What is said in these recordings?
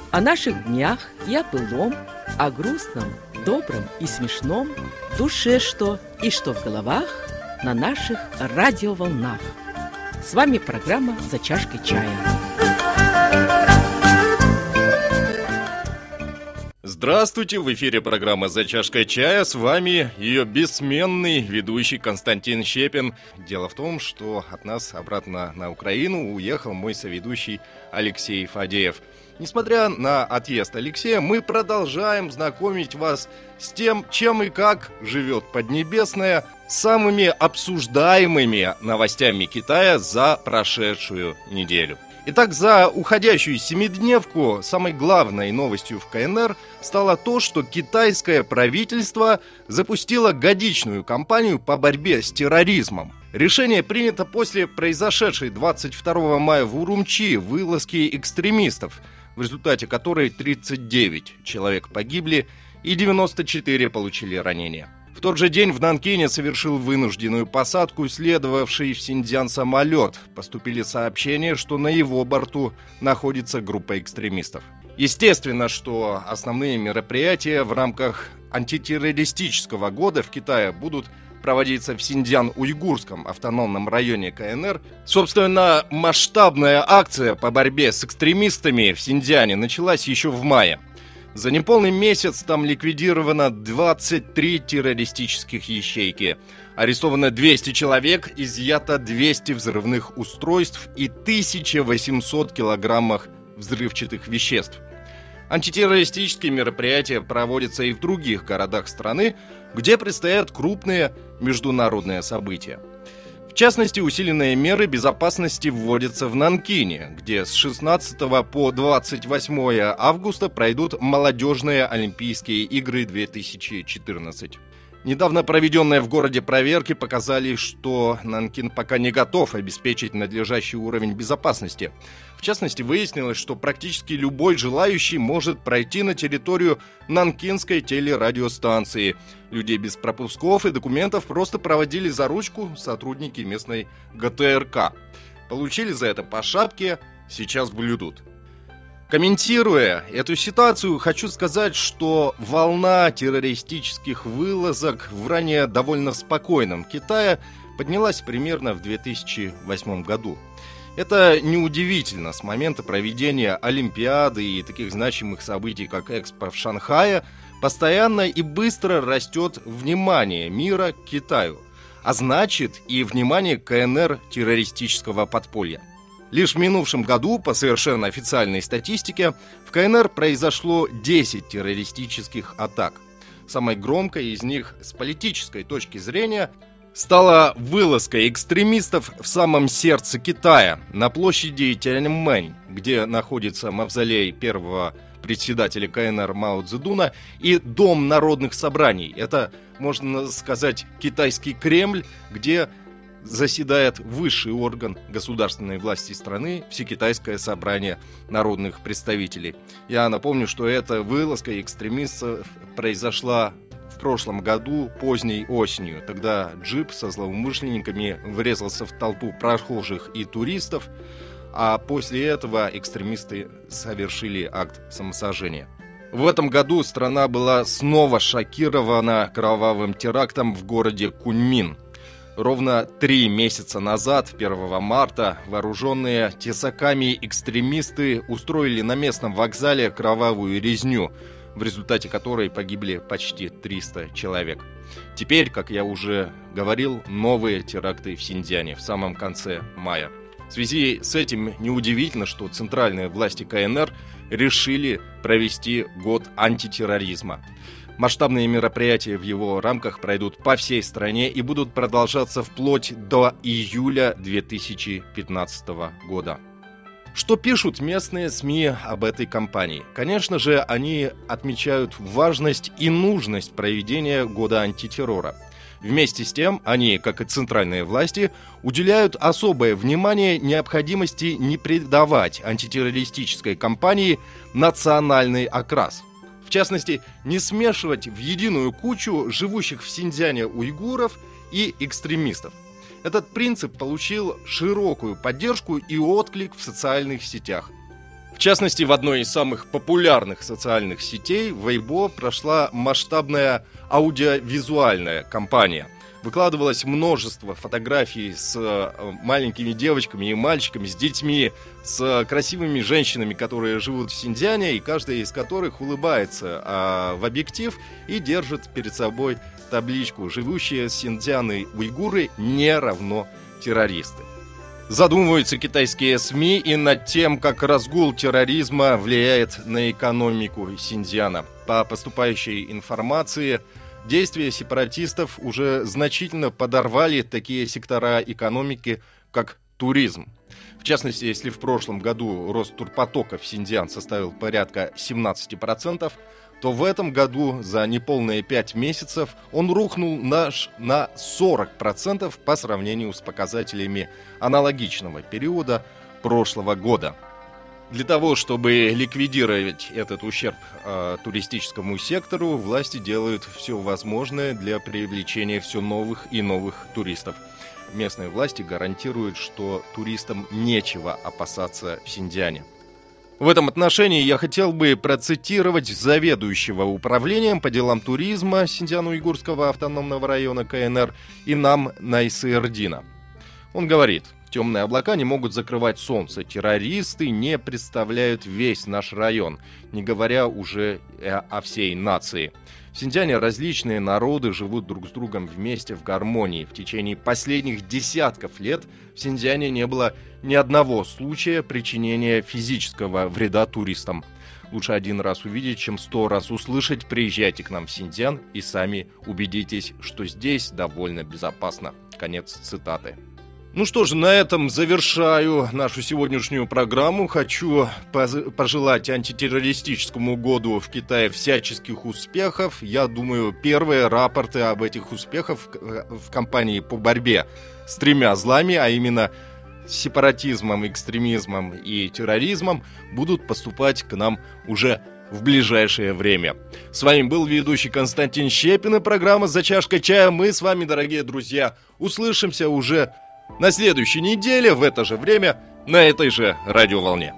О наших днях и о былом, о грустном, добром и смешном, душе что и что в головах на наших радиоволнах. С вами программа «За чашкой чая». Здравствуйте! В эфире программа «За чашкой чая». С вами ее бессменный ведущий Константин Щепин. Дело в том, что от нас обратно на Украину уехал мой соведущий Алексей Фадеев. Несмотря на отъезд Алексея, мы продолжаем знакомить вас с тем, чем и как живет Поднебесная, самыми обсуждаемыми новостями Китая за прошедшую неделю. Итак, за уходящую семидневку самой главной новостью в КНР стало то, что китайское правительство запустило годичную кампанию по борьбе с терроризмом. Решение принято после произошедшей 22 мая в Урумчи вылазки экстремистов, в результате которой 39 человек погибли и 94 получили ранения. В тот же день в Нанкине совершил вынужденную посадку следовавший в Синьцзян самолет. Поступили сообщения, что на его борту находится группа экстремистов. Естественно, что основные мероприятия в рамках антитеррористического года в Китае будут проводиться в Синьцзян-Уйгурском автономном районе КНР. Собственно, масштабная акция по борьбе с экстремистами в Синьцзяне началась еще в мае. За неполный месяц там ликвидировано 23 террористических ячейки. Арестовано 200 человек, изъято 200 взрывных устройств и 1800 килограммов взрывчатых веществ. Антитеррористические мероприятия проводятся и в других городах страны, где предстоят крупные международные события. В частности, усиленные меры безопасности вводятся в Нанкине, где с 16 по 28 августа пройдут молодежные Олимпийские игры 2014. Недавно проведенные в городе проверки показали, что Нанкин пока не готов обеспечить надлежащий уровень безопасности. В частности, выяснилось, что практически любой желающий может пройти на территорию Нанкинской телерадиостанции. Людей без пропусков и документов просто проводили за ручку сотрудники местной ГТРК. Получили за это по шапке, сейчас блюдут. Комментируя эту ситуацию, хочу сказать, что волна террористических вылазок в ранее довольно спокойном Китае поднялась примерно в 2008 году. Это неудивительно. С момента проведения Олимпиады и таких значимых событий, как Экспо в Шанхае, постоянно и быстро растет внимание мира к Китаю, а значит и внимание к КНР террористического подполья. Лишь в минувшем году, по совершенно официальной статистике, в КНР произошло 10 террористических атак. Самой громкой из них с политической точки зрения стала вылазка экстремистов в самом сердце Китая, на площади Тяньаньмэнь, где находится мавзолей первого председателя КНР Мао Цзэдуна и Дом народных собраний. Это, можно сказать, китайский Кремль, где заседает высший орган государственной власти страны, Всекитайское собрание народных представителей. Я напомню, что эта вылазка экстремистов произошла в прошлом году поздней осенью. Тогда джип со злоумышленниками врезался в толпу прохожих и туристов, а после этого экстремисты совершили акт самосожжения. В этом году страна была снова шокирована кровавым терактом в городе Куньмин. Ровно 3 месяца назад, 1 марта, вооруженные тесаками экстремисты устроили на местном вокзале кровавую резню, в результате которой погибли почти 300 человек. Теперь, как я уже говорил, новые теракты в Синьцзяне в самом конце мая. В связи с этим неудивительно, что центральные власти КНР решили провести год антитерроризма. Масштабные мероприятия в его рамках пройдут по всей стране и будут продолжаться вплоть до июля 2015 года. Что пишут местные СМИ об этой кампании? Конечно же, они отмечают важность и нужность проведения года антитеррора. Вместе с тем, они, как и центральные власти, уделяют особое внимание необходимости не придавать антитеррористической кампании национальный окрас. В частности, не смешивать в единую кучу живущих в Синьцзяне уйгуров и экстремистов. Этот принцип получил широкую поддержку и отклик в социальных сетях. В частности, в одной из самых популярных социальных сетей, Weibo, прошла масштабная аудиовизуальная кампания. Выкладывалось множество фотографий с маленькими девочками и мальчиками, с детьми, с красивыми женщинами, которые живут в Синьцзяне, и каждая из которых улыбается в объектив и держит перед собой табличку «Живущие Синьцзяны уйгуры не равно террористы». Задумываются китайские СМИ и над тем, как разгул терроризма влияет на экономику Синьцзяна. По поступающей информации, действия сепаратистов уже значительно подорвали такие сектора экономики, как туризм. В частности, если в прошлом году рост турпотока в Синьцзян составил порядка 17%, то в этом году за неполные 5 месяцев он рухнул на 40% по сравнению с показателями аналогичного периода прошлого года. Для того, чтобы ликвидировать этот ущерб туристическому сектору, власти делают все возможное для привлечения все новых и новых туристов. Местные власти гарантируют, что туристам нечего опасаться в Синьцзяне. В этом отношении я хотел бы процитировать заведующего управлением по делам туризма Синьцзяно-Уйгурского автономного района КНР Инам Найсырдина. Он говорит: темные облака не могут закрывать солнце, террористы не представляют весь наш район, не говоря уже о всей нации. В Синьцзяне различные народы живут друг с другом вместе в гармонии. В течение последних десятков лет в Синьцзяне не было ни одного случая причинения физического вреда туристам. Лучше один раз увидеть, чем 100 раз услышать. Приезжайте к нам в Синьцзян и сами убедитесь, что здесь довольно безопасно. Конец цитаты. Ну что же, на этом завершаю нашу сегодняшнюю программу. Хочу пожелать антитеррористическому году в Китае всяческих успехов. Я думаю, первые рапорты об этих успехах в кампании по борьбе с 3 злами, а именно сепаратизмом, экстремизмом и терроризмом, будут поступать к нам уже в ближайшее время. С вами был ведущий Константин Щепин и программа «За чашкой чая». Мы с вами, дорогие друзья, услышимся уже на следующей неделе в это же время на этой же радиоволне.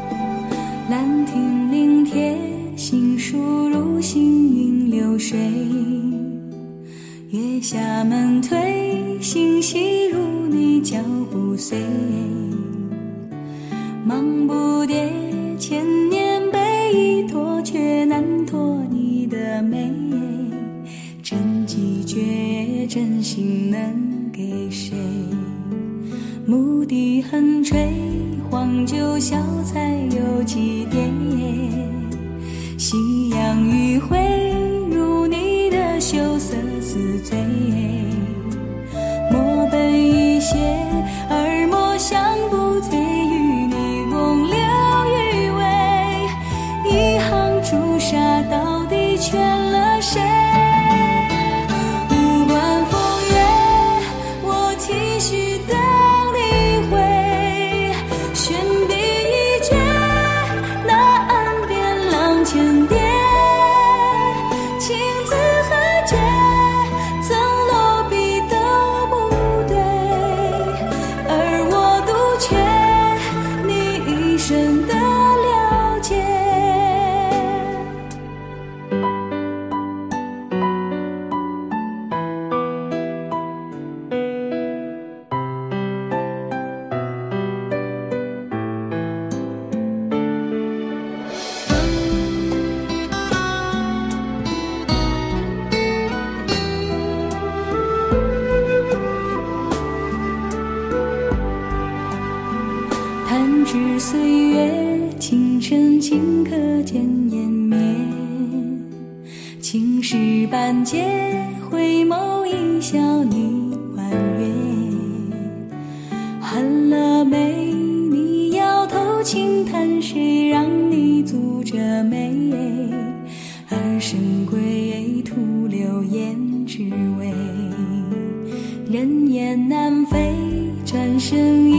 牧笛横吹，黄酒小菜有几碟，夕阳余晖如你的羞涩似醉，莫本一些而莫想不醉，与你共留余味，一行朱砂到底劝了谁？无关风月，我体恤的知岁月情深顷刻间湮灭，青石板结回眸一笑你婉约，寒了眉你摇头轻叹，谁让你阻着眉，而深归徒留胭脂味，人言难飞，转身